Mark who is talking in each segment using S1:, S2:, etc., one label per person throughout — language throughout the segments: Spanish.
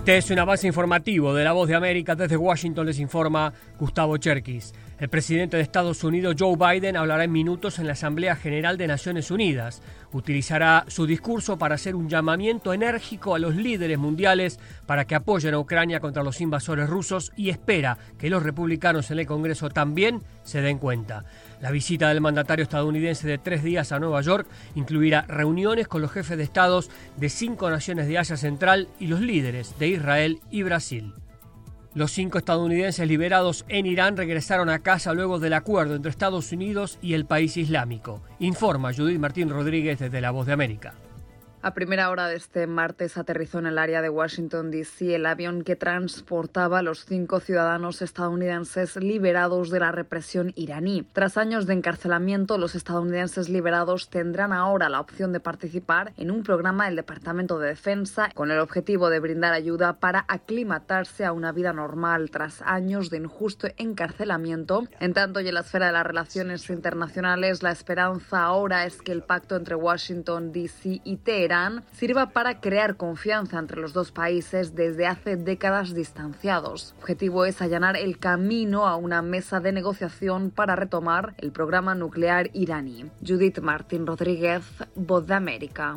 S1: Este es un avance informativo de La Voz de América. Desde Washington les informa Gustavo Cherkis. El presidente de Estados Unidos, Joe Biden, hablará en minutos en la Asamblea General de Naciones Unidas. Utilizará su discurso para hacer un llamamiento enérgico a los líderes mundiales para que apoyen a Ucrania contra los invasores rusos y espera que los republicanos en el Congreso también se den cuenta. La visita del mandatario estadounidense de 3 días a Nueva York incluirá reuniones con los jefes de estados de 5 naciones de Asia Central y los líderes de Israel y Brasil. Los 5 estadounidenses liberados en Irán regresaron a casa luego del acuerdo entre Estados Unidos y el país islámico. Informa Judith Martín Rodríguez desde La Voz de América.
S2: A primera hora de este martes aterrizó en el área de Washington, D.C. el avión que transportaba a los 5 ciudadanos estadounidenses liberados de la represión iraní. Tras años de encarcelamiento, los estadounidenses liberados tendrán ahora la opción de participar en un programa del Departamento de Defensa con el objetivo de brindar ayuda para aclimatarse a una vida normal tras años de injusto encarcelamiento. En tanto, y en la esfera de las relaciones internacionales, la esperanza ahora es que el pacto entre Washington, D.C. y Teherán sirva para crear confianza entre los dos países desde hace décadas distanciados. El objetivo es allanar el camino a una mesa de negociación para retomar el programa nuclear iraní. Judith Martín Rodríguez, Voz de América.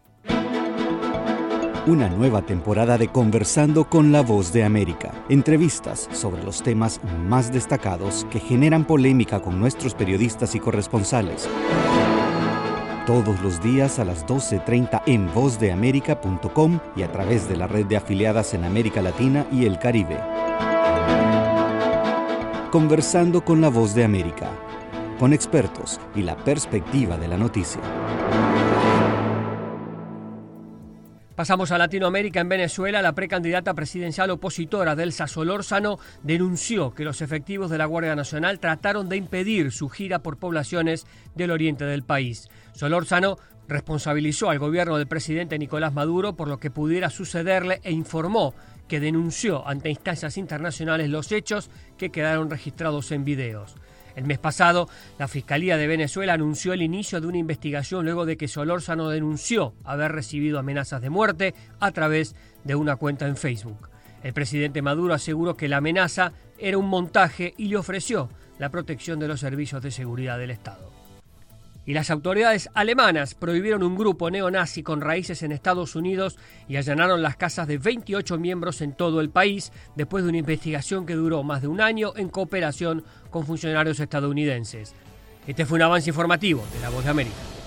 S3: Una nueva temporada de Conversando con la Voz de América. Entrevistas sobre los temas más destacados que generan polémica con nuestros periodistas y corresponsales. Todos los días a las 12:30 en vozdeamerica.com y a través de la red de afiliadas en América Latina y el Caribe. Conversando con la Voz de América, con expertos y la perspectiva de la noticia.
S1: Pasamos a Latinoamérica. En Venezuela, la precandidata presidencial opositora Delsa Solórzano denunció que los efectivos de la Guardia Nacional trataron de impedir su gira por poblaciones del oriente del país. Solórzano responsabilizó al gobierno del presidente Nicolás Maduro por lo que pudiera sucederle e informó que denunció ante instancias internacionales los hechos que quedaron registrados en videos. El mes pasado, la Fiscalía de Venezuela anunció el inicio de una investigación luego de que Solórzano denunció haber recibido amenazas de muerte a través de una cuenta en Facebook. El presidente Maduro aseguró que la amenaza era un montaje y le ofreció la protección de los servicios de seguridad del Estado. Y las autoridades alemanas prohibieron un grupo neonazi con raíces en Estados Unidos y allanaron las casas de 28 miembros en todo el país después de una investigación que duró más de un año en cooperación con funcionarios estadounidenses. Este fue un avance informativo de La Voz de América.